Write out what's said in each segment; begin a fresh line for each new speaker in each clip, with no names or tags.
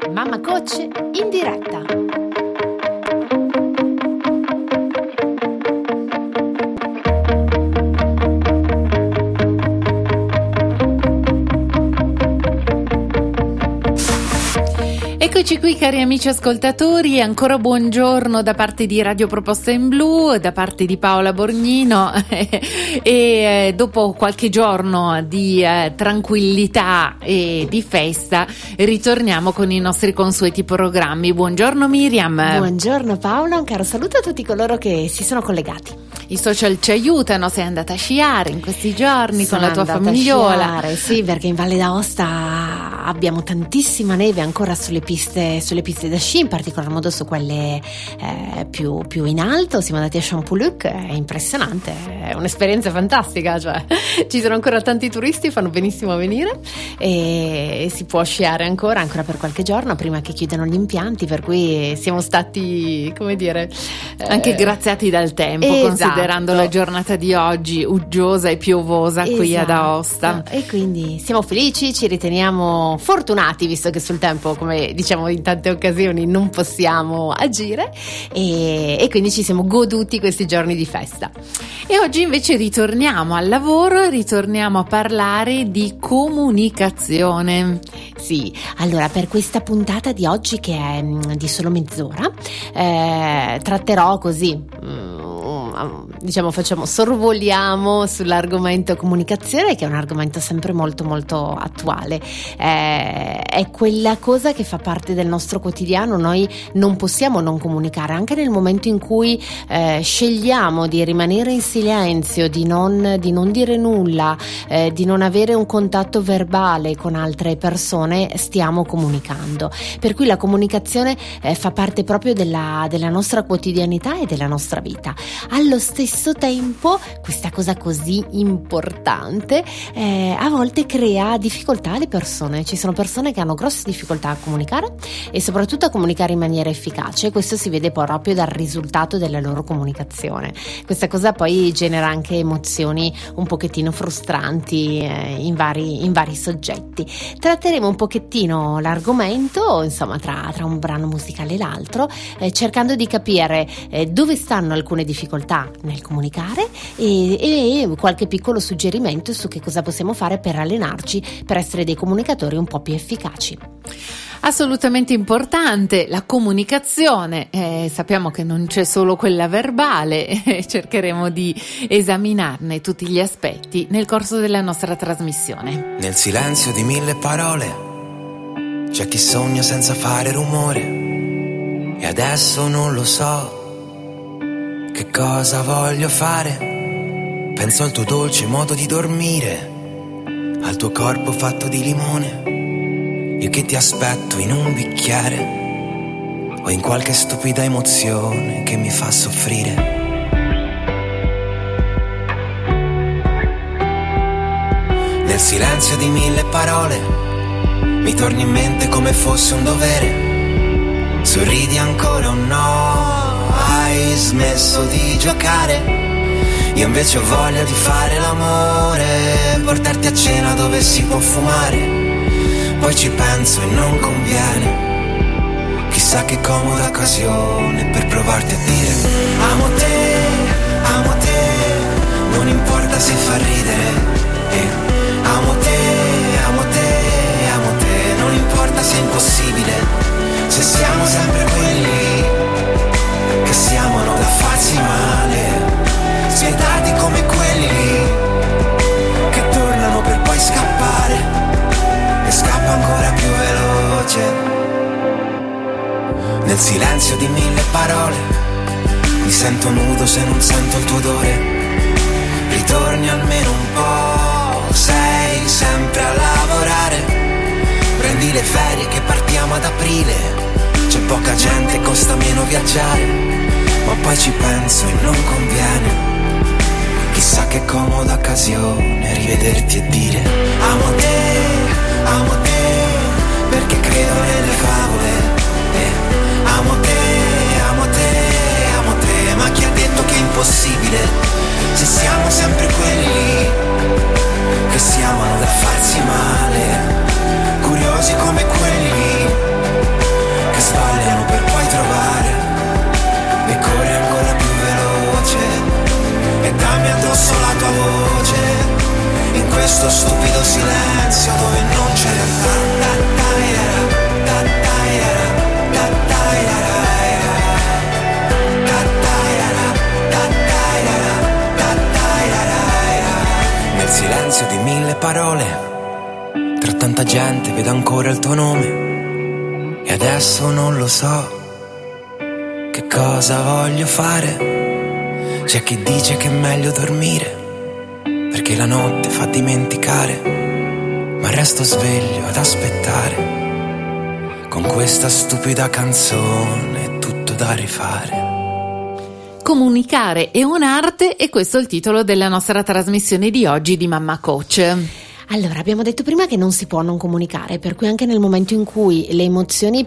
Mamma Coach in diretta. Eccoci qui cari amici ascoltatori, ancora buongiorno da parte di Radio Proposta in Blu, da parte di Paola Borgnino e dopo qualche giorno di tranquillità e di festa ritorniamo con i nostri consueti programmi. Buongiorno Miriam.
Buongiorno Paola, un caro saluto a tutti coloro che si sono collegati.
I social ci aiutano, sei andata a sciare in questi giorni con la tua famigliola.
Sì, perché in Valle d'Aosta abbiamo tantissima neve ancora sulle piste da sci, in particolar modo su quelle più in alto. Siamo andati a Champoluc, è impressionante, è un'esperienza fantastica, cioè ci sono ancora tanti turisti, fanno benissimo a venire e si può sciare ancora per qualche giorno prima che chiudano gli impianti, per cui siamo stati, come dire,
anche graziati dal tempo,
esatto.
Considerando la giornata di oggi uggiosa e piovosa qui ad Aosta.
E quindi siamo felici, ci riteniamo fortunati, visto che sul tempo, come diciamo in tante occasioni, non possiamo agire e quindi ci siamo goduti questi giorni di festa.
E oggi invece ritorniamo al lavoro, ritorniamo a parlare di comunicazione.
Sì, allora per questa puntata di oggi, che è di solo mezz'ora, tratterò così, diciamo sorvoliamo sull'argomento comunicazione, che è un argomento sempre molto molto attuale. È quella cosa che fa parte del nostro quotidiano, noi non possiamo non comunicare, anche nel momento in cui scegliamo di rimanere in silenzio, di non dire nulla, di non avere un contatto verbale con altre persone, stiamo comunicando. Per cui la comunicazione fa parte proprio della nostra quotidianità e della nostra vita. Allo stesso tempo, questa cosa così importante a volte crea difficoltà alle persone. Ci sono persone che hanno grosse difficoltà a comunicare e soprattutto a comunicare in maniera efficace. Questo si vede proprio dal risultato della loro comunicazione. Questa cosa poi genera anche emozioni un pochettino frustranti in vari soggetti. Tratteremo un pochettino l'argomento, insomma, tra un brano musicale e l'altro, cercando di capire dove stanno alcune difficoltà nel comunicare e qualche piccolo suggerimento su che cosa possiamo fare per allenarci, per essere dei comunicatori un po' più efficaci.
Assolutamente importante la comunicazione, sappiamo che non c'è solo quella verbale, cercheremo di esaminarne tutti gli aspetti nel corso della nostra trasmissione.
Nel silenzio di 1000 parole c'è chi sogna senza fare rumore e adesso non lo so che cosa voglio fare. Penso al tuo dolce modo di dormire, al tuo corpo fatto di limone. Io che ti aspetto in un bicchiere o in qualche stupida emozione che mi fa soffrire. Nel silenzio di 1000 parole mi torni in mente come fosse un dovere. Sorridi ancora o no? Hai smesso di giocare? Io invece ho voglia di fare l'amore, portarti a cena dove si può fumare. Poi ci penso e non conviene, chissà che comoda occasione per provarti a dire amo te, non importa se fa ridere, amo te, non importa se è impossibile, se siamo sempre quelli che si amano da farsi male, spietati come quelli che tornano per poi scappare. E scappa ancora più veloce. Nel silenzio di 1000 parole mi sento nudo se non sento il tuo odore. Ritorni almeno un po', sei sempre a lavorare. Prendi le ferie che partiamo ad aprile. C'è poca gente, costa meno viaggiare. Ma poi ci penso e non conviene, chissà che comoda occasione rivederti e dire amo te, perché credo nelle favole, amo te, ma chi ha detto che è impossibile, se siamo sempre quelli che si amano da farsi male, curiosi come quelli ancora il tuo nome e adesso non lo so che cosa voglio fare. C'è chi dice che è meglio dormire perché la notte fa dimenticare, ma resto sveglio ad aspettare. Con questa stupida canzone è tutto da rifare.
Comunicare è un'arte, e questo è il titolo della nostra trasmissione di oggi di Mamma Coach.
Allora, abbiamo detto prima che non si può non comunicare, per cui anche nel momento in cui le emozioni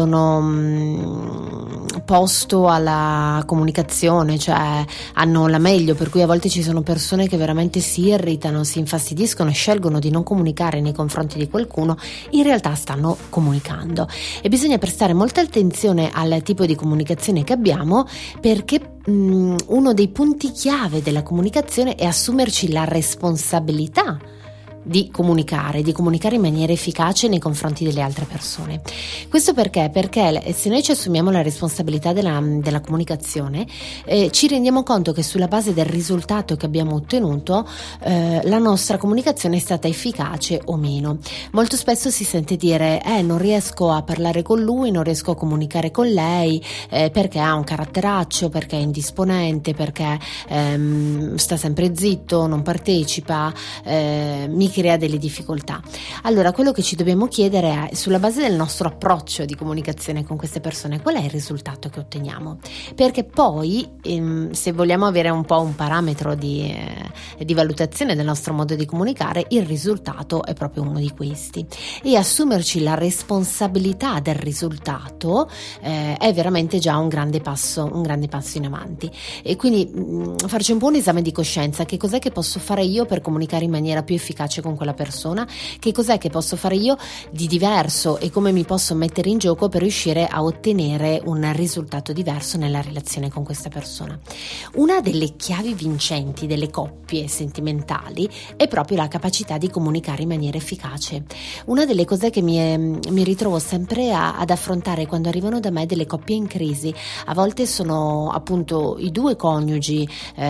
prendono posto alla comunicazione, cioè hanno la meglio, per cui a volte ci sono persone che veramente si irritano, si infastidiscono e scelgono di non comunicare nei confronti di qualcuno, in realtà stanno comunicando. E bisogna prestare molta attenzione al tipo di comunicazione che abbiamo, perché uno dei punti chiave della comunicazione è assumerci la responsabilità di comunicare in maniera efficace nei confronti delle altre persone. Questo perché se noi ci assumiamo la responsabilità della comunicazione, ci rendiamo conto che sulla base del risultato che abbiamo ottenuto la nostra comunicazione è stata efficace o meno. Molto spesso si sente dire non riesco a parlare con lui, non riesco a comunicare con lei perché ha un caratteraccio, perché è indisponente, perché sta sempre zitto, non partecipa, mi crea delle difficoltà. Allora, quello che ci dobbiamo chiedere è, sulla base del nostro approccio di comunicazione con queste persone, qual è il risultato che otteniamo? Perché poi se vogliamo avere un po' un parametro di valutazione del nostro modo di comunicare, il risultato è proprio uno di questi, e assumerci la responsabilità del risultato è veramente già un grande passo in avanti. E quindi farci un po' un esame di coscienza: che cos'è che posso fare io per comunicare in maniera più efficace con quella persona, che cos'è che posso fare io di diverso e come mi posso mettere in gioco per riuscire a ottenere un risultato diverso nella relazione con questa persona. Una delle chiavi vincenti delle coppie sentimentali è proprio la capacità di comunicare in maniera efficace. Una delle cose che mi ritrovo sempre ad affrontare quando arrivano da me delle coppie in crisi, a volte sono appunto i due coniugi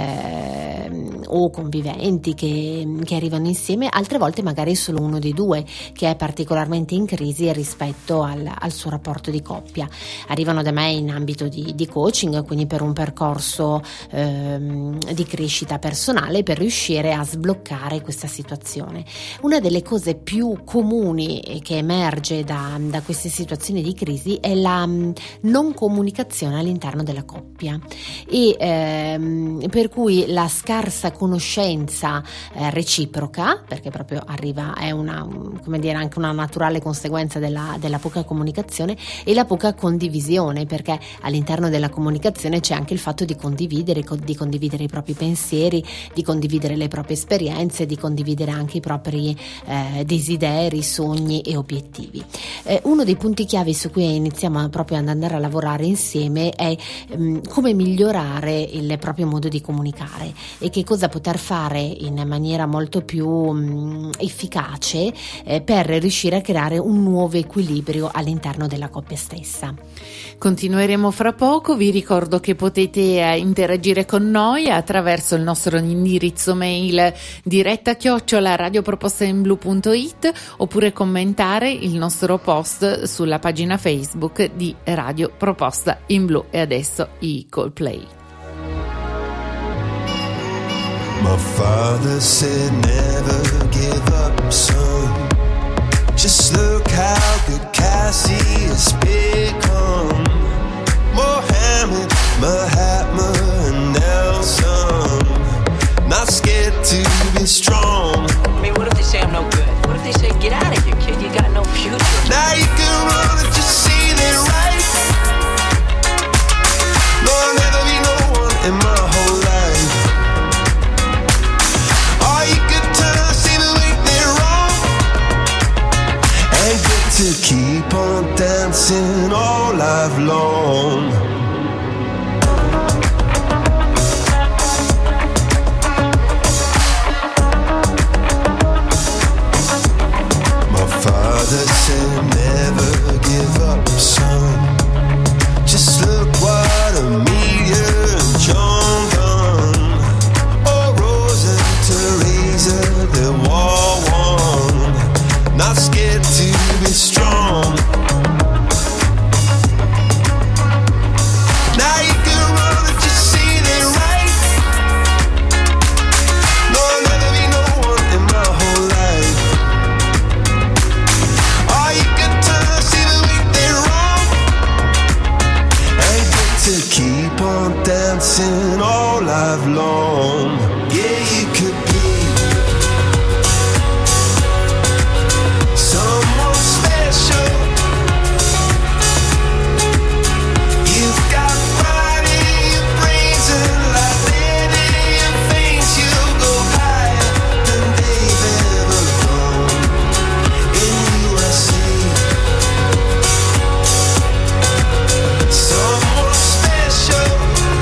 o conviventi che arrivano insieme, altre volte magari solo uno dei due che è particolarmente in crisi rispetto al suo rapporto di coppia. Arrivano da me in ambito di coaching, quindi per un percorso di crescita personale, per riuscire a sbloccare questa situazione. Una delle cose più comuni che emerge da queste situazioni di crisi è la non comunicazione all'interno della coppia, e per cui la scarsa conoscenza reciproca, perché proprio è anche una naturale conseguenza della poca comunicazione, e la poca condivisione, perché all'interno della comunicazione c'è anche il fatto di condividere i propri pensieri, di condividere le proprie esperienze, di condividere anche i propri desideri, sogni e obiettivi. Uno dei punti chiave su cui iniziamo proprio ad andare a lavorare insieme è come migliorare il proprio modo di comunicare e che cosa poter fare in maniera molto più efficace per riuscire a creare un nuovo equilibrio all'interno della coppia stessa.
Continueremo fra poco. Vi ricordo che potete interagire con noi attraverso il nostro indirizzo mail diretta@radiopropostainblu.it, oppure commentare il nostro post sulla pagina Facebook di Radio Proposta in Blu. E adesso i Coldplay.
My father said never give up, son. Just look how good Cassie has become. Mohammed, Mahatma and Nelson, not scared to be strong.
I mean, what if they say I'm no good? What if they say, get out of here, kid, you got no future?
Now you can run and just see it right. No, I'll never be no one in my whole life. Or you could turn, see the way they're wrong, and get to keep on dancing all life long. Father said never give up, son. Just look what Amelia and John done. Oh, Rosa and Teresa, they're all one. Not scared to be strong. dancing all life long. Yeah, you could be someone special. You've got pride in your brains and like lead in your veins. You'll go higher than they've ever gone. In you I see someone special.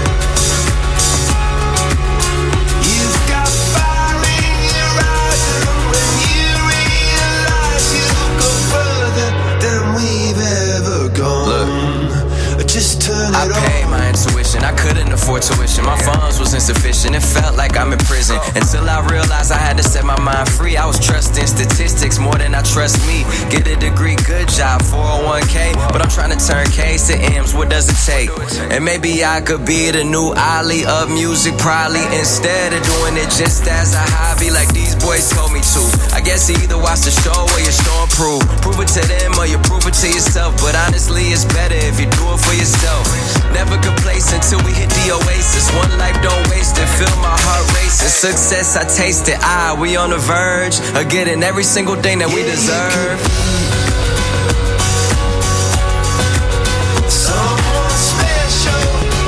You've got fire in your eyes, and when you realize you'll go further than we've ever gone. Just turn
I
it
paid
on.
my intuition, I couldn't afford tuition. My funds was insufficient, it felt like I'm in prison. Until I realized I had to set my mind free. I was trusting statistics more than I trust me. Get a degree, good job, 401k. But I'm trying to turn K's to M's, what does it take? And maybe I could be the new Ali of music, probably. Instead of doing it just as a hobby like these boys told me to. I guess you either watch the show or you show and prove. Prove it to them or you prove it to yourself. But honestly, it's better if you do it for yourself. Never complacent till we hit the oasis. One life, don't waste it, feel my heart racing. Success, I taste it, we on the verge of getting every single thing that we deserve.
Someone special.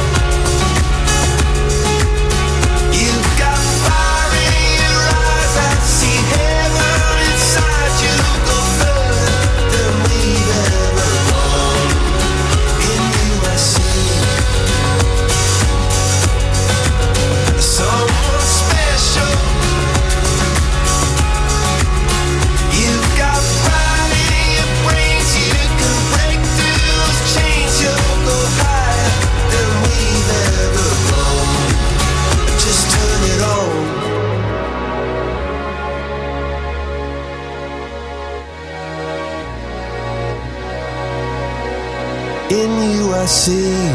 You've got fire in your eyes, I see heaven inside you. Go further than we've ever gone. In you I see someone special. You've got pride in your brains, you can break through those chains. You'll go higher than we've ever gone. Just turn it on. In you I see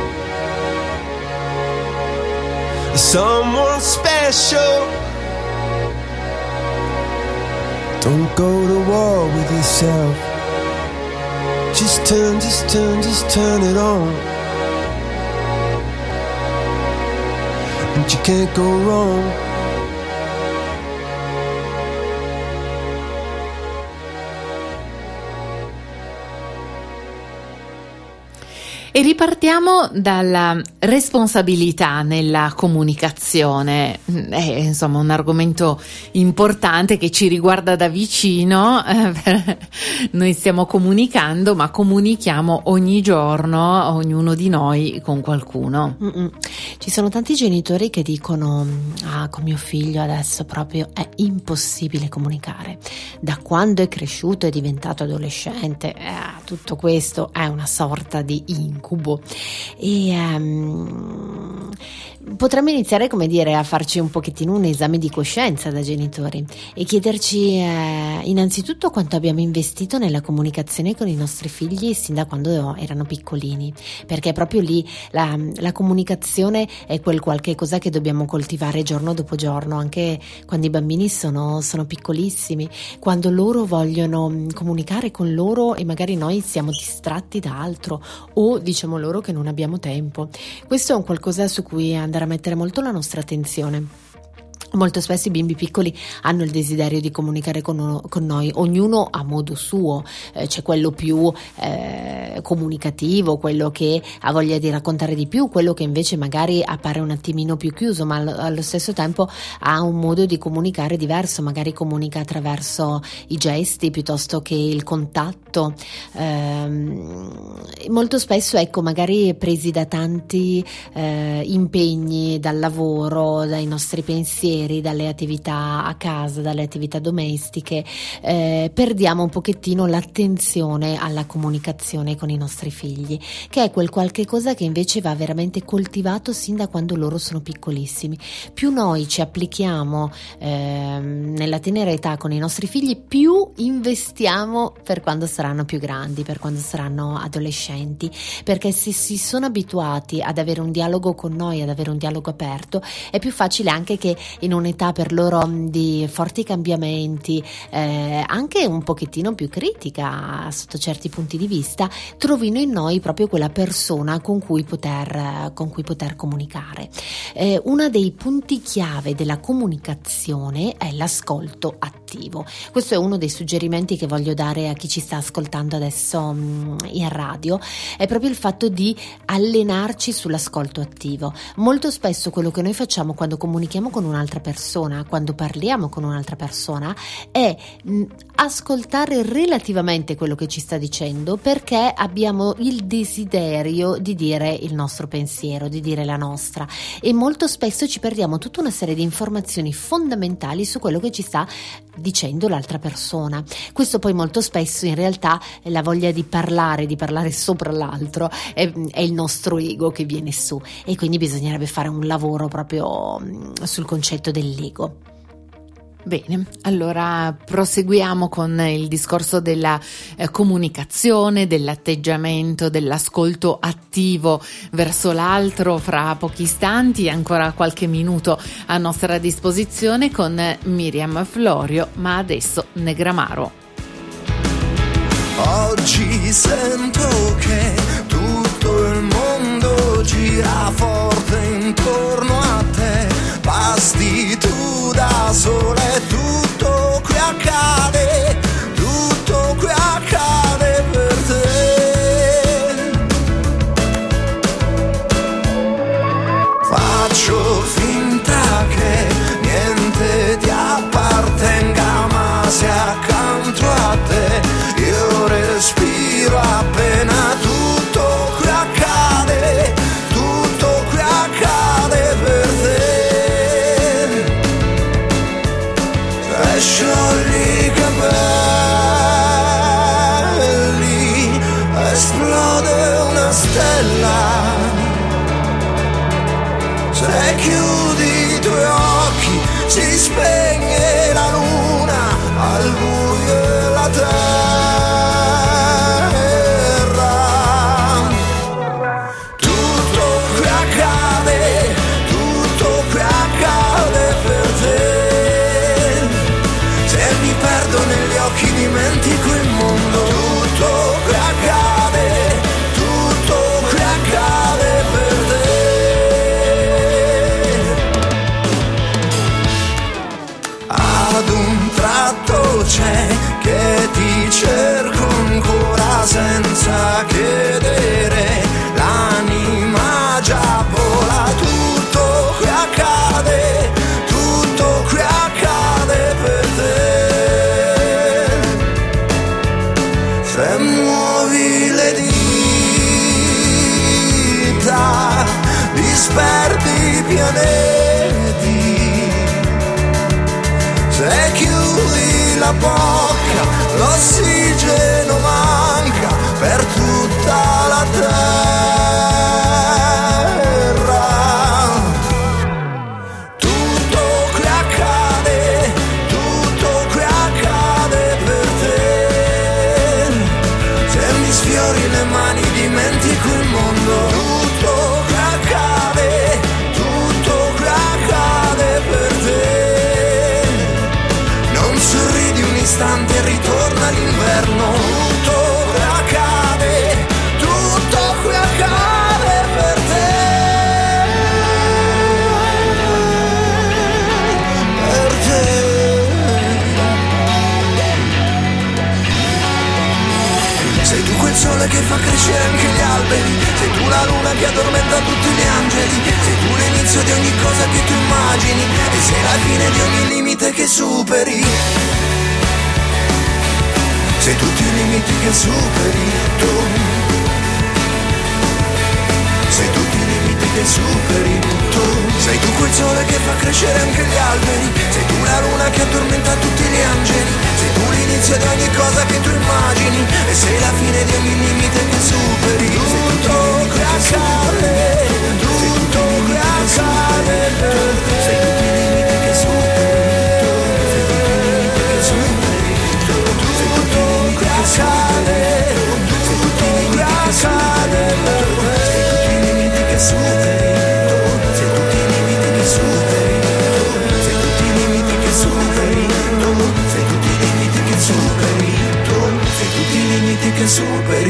someone special. Don't go to war with yourself. Just turn it on. And you can't go wrong.
E ripartiamo dalla responsabilità nella comunicazione. È insomma un argomento importante che ci riguarda da vicino. Noi stiamo comunicando, ma comunichiamo ogni giorno, ognuno di noi, con qualcuno.
Ci sono tanti genitori che dicono: con mio figlio adesso proprio è impossibile comunicare. Da quando è cresciuto, è diventato adolescente, tutto questo è una sorta di incubo. E potremmo iniziare, come dire, a farci un pochettino un esame di coscienza da genitori e chiederci innanzitutto quanto abbiamo investito nella comunicazione con i nostri figli sin da quando erano piccolini, perché proprio lì la comunicazione è quel qualche cosa che dobbiamo coltivare giorno dopo giorno, anche quando i bambini sono piccolissimi, quando loro vogliono comunicare con loro e magari noi siamo distratti da altro o diciamo loro che non abbiamo tempo. Questo è un qualcosa su cui andare a mettere molto la nostra attenzione. Molto spesso i bimbi piccoli hanno il desiderio di comunicare con noi, ognuno a modo suo. C'è quello più comunicativo, quello che ha voglia di raccontare di più, quello che invece magari appare un attimino più chiuso, ma allo stesso tempo ha un modo di comunicare diverso, magari comunica attraverso i gesti piuttosto che il contatto. Molto spesso, ecco, magari presi da tanti impegni, dal lavoro, dai nostri pensieri, dalle attività a casa, dalle attività domestiche, perdiamo un pochettino l'attenzione alla comunicazione con i nostri figli, che è quel qualche cosa che invece va veramente coltivato sin da quando loro sono piccolissimi. Più noi ci applichiamo nella tenera età con i nostri figli, più investiamo per quando saranno più grandi, per quando saranno adolescenti. differenti, perché se si sono abituati ad avere un dialogo con noi, ad avere un dialogo aperto, è più facile anche che in un'età per loro di forti cambiamenti, anche un pochettino più critica sotto certi punti di vista, trovino in noi proprio quella persona con cui poter comunicare. Uno dei punti chiave della comunicazione è l'ascolto attivo. Questo è uno dei suggerimenti che voglio dare a chi ci sta ascoltando adesso in radio, è proprio il fatto di allenarci sull'ascolto attivo. Molto spesso quello che noi facciamo quando comunichiamo con un'altra persona, quando parliamo con un'altra persona, è ascoltare relativamente quello che ci sta dicendo, perché abbiamo il desiderio di dire il nostro pensiero, di dire la nostra, e molto spesso ci perdiamo tutta una serie di informazioni fondamentali su quello che ci sta dicendo l'altra persona. Questo poi molto spesso in realtà è la voglia di parlare sopra l'altro, è il nostro ego che viene su, e quindi bisognerebbe fare un lavoro proprio sul concetto dell'ego.
Bene, allora proseguiamo con il discorso della comunicazione, dell'atteggiamento, dell'ascolto attivo verso l'altro fra pochi istanti, ancora qualche minuto a nostra disposizione con Miriam Florio, ma adesso Negramaro.
Oggi sento che tutto il mondo gira forte intorno a te, basti tu da sola e tutto qui accade per te. Faccio finta che niente ti appartenga, ma sia accanto a te, io respiro appena tutto qui accade per te. Se sciogli i capelli, esplode una stella. Se chiudi i tuoi occhi, si spegne la luna al buio della terra. Tutto qui accade per te. Se mi perdo negli occhi dimentico il mondo. Tutto qui accade per te. Ad un tratto c'è che ti cerco ancora senza chiedere, l'anima già vola. Tutto qui accade per te. Se muovi le dita, disperdi i pianeti. Se chiudi la bocca, l'ossigeno manca per tutta la terra. Tutto qui accade per te. Se mi sfiori le mani dimentico il mondo. Tutto qui accade per te. Non sorridi un istante, ritorna l'inverno. Tutto qui accade per te. Per te. Sei tu quel sole che fa crescere anche gli alberi, sei tu la luna che addormenta tutti gli angeli, sei tu l'inizio di ogni cosa che tu immagini, e sei la fine di ogni limite che superi. Sei tutti i limiti che superi tu. Sei tutti i limiti che superi tu. Sei tu quel sole che fa crescere anche gli alberi, sei tu la luna che addormenta tutti gli angeli, sei tu l'inizio di ogni cosa che tu immagini, e sei la fine di ogni limite che superi. Tutto qui accade per te. Sei tutti i limiti che superi. Tutto qui accade.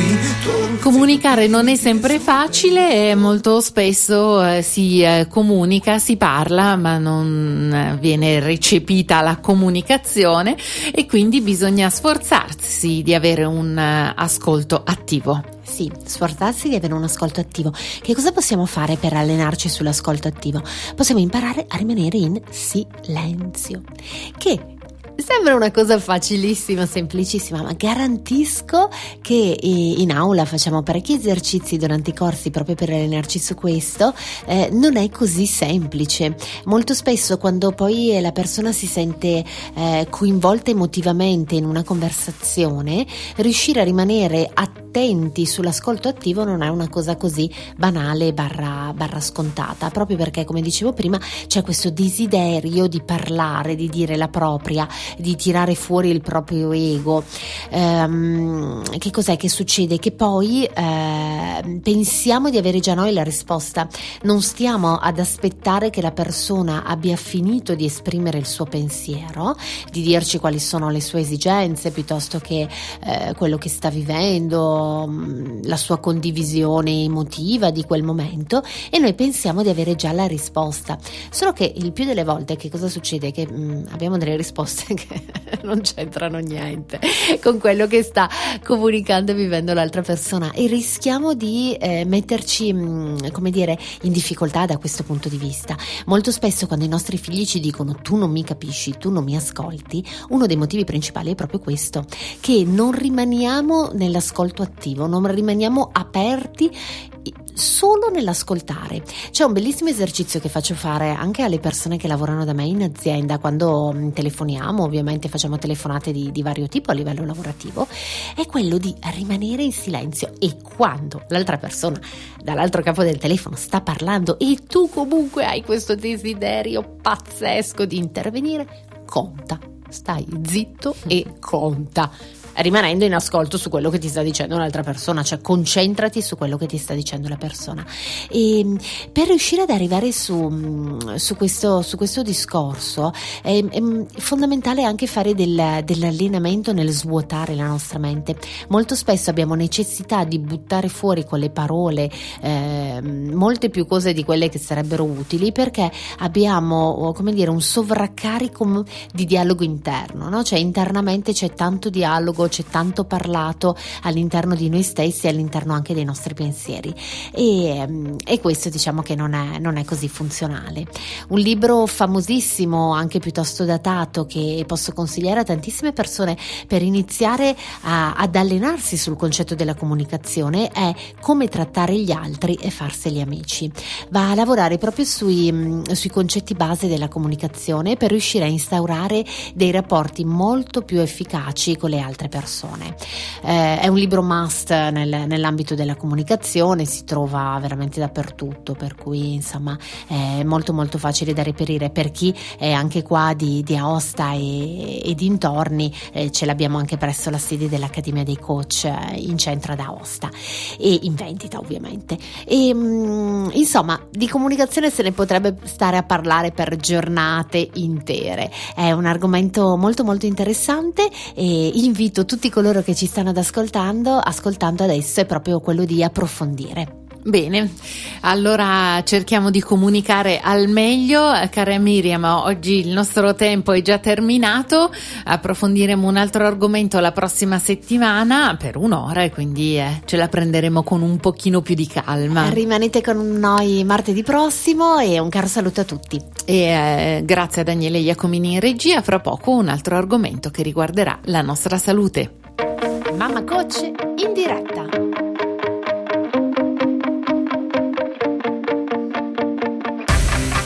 Comunicare non è sempre facile e molto spesso si comunica, si parla, ma non viene recepita la comunicazione e quindi bisogna sforzarsi di avere un ascolto attivo.
Sì, sforzarsi di avere un ascolto attivo. Che cosa possiamo fare per allenarci sull'ascolto attivo? Possiamo imparare a rimanere in silenzio, che sembra una cosa facilissima, semplicissima, ma garantisco che in aula facciamo parecchi esercizi durante i corsi proprio per allenarci su questo. Non è così semplice. Molto spesso quando poi la persona si sente coinvolta emotivamente in una conversazione, riuscire a rimanere attenti sull'ascolto attivo non è una cosa così banale barra scontata, proprio perché, come dicevo prima, c'è questo desiderio di parlare, di dire la propria, di tirare fuori il proprio ego. Che cos'è che succede? Che poi pensiamo di avere già noi la risposta, non stiamo ad aspettare che la persona abbia finito di esprimere il suo pensiero, di dirci quali sono le sue esigenze piuttosto che quello che sta vivendo, la sua condivisione emotiva di quel momento, e noi pensiamo di avere già la risposta. Solo che il più delle volte che cosa succede? Che abbiamo delle risposte che non c'entrano niente con quello che sta comunicando e vivendo l'altra persona, e rischiamo di metterci come dire in difficoltà da questo punto di vista. Molto spesso quando i nostri figli ci dicono tu non mi capisci, tu non mi ascolti, uno dei motivi principali è proprio questo, che non rimaniamo nell'ascolto attivo, non rimaniamo aperti solo nell'ascoltare. C'è un bellissimo esercizio che faccio fare anche alle persone che lavorano da me in azienda quando telefoniamo, ovviamente facciamo telefonate di vario tipo a livello lavorativo, è quello di rimanere in silenzio, e quando l'altra persona dall'altro capo del telefono sta parlando e tu comunque hai questo desiderio pazzesco di intervenire, conta, stai zitto e conta, rimanendo in ascolto su quello che ti sta dicendo un'altra persona, cioè concentrati su quello che ti sta dicendo la persona. E per riuscire ad arrivare su questo discorso è fondamentale anche fare dell'allenamento nel svuotare la nostra mente. Molto spesso abbiamo necessità di buttare fuori con le parole molte più cose di quelle che sarebbero utili, perché abbiamo, come dire, un sovraccarico di dialogo interno, no? Cioè internamente c'è tanto dialogo, c'è tanto parlato all'interno di noi stessi e all'interno anche dei nostri pensieri, e questo diciamo che non è così funzionale. Un libro famosissimo, anche piuttosto datato, che posso consigliare a tantissime persone per iniziare ad allenarsi sul concetto della comunicazione è Come trattare gli altri e farseli amici. Va a lavorare proprio sui concetti base della comunicazione per riuscire a instaurare dei rapporti molto più efficaci con le altre persone. È un libro must nell'ambito della comunicazione, si trova veramente dappertutto, per cui insomma è molto molto facile da reperire per chi è anche qua di Aosta e dintorni. Ce l'abbiamo anche presso la sede dell'Accademia dei Coach in centro ad Aosta e in vendita ovviamente. E insomma di comunicazione se ne potrebbe stare a parlare per giornate intere, è un argomento molto molto interessante e invito tutti coloro che ci stanno ascoltando adesso è proprio quello di approfondire.
Bene, allora cerchiamo di comunicare al meglio. Cara Miriam, oggi il nostro tempo è già terminato, approfondiremo un altro argomento la prossima settimana per un'ora e quindi ce la prenderemo con un pochino più di calma.
Rimanete con noi martedì prossimo e un caro saluto a tutti.
E grazie a Daniele Iacomini in regia, fra poco un altro argomento che riguarderà la nostra salute.
Mamma Coach in diretta.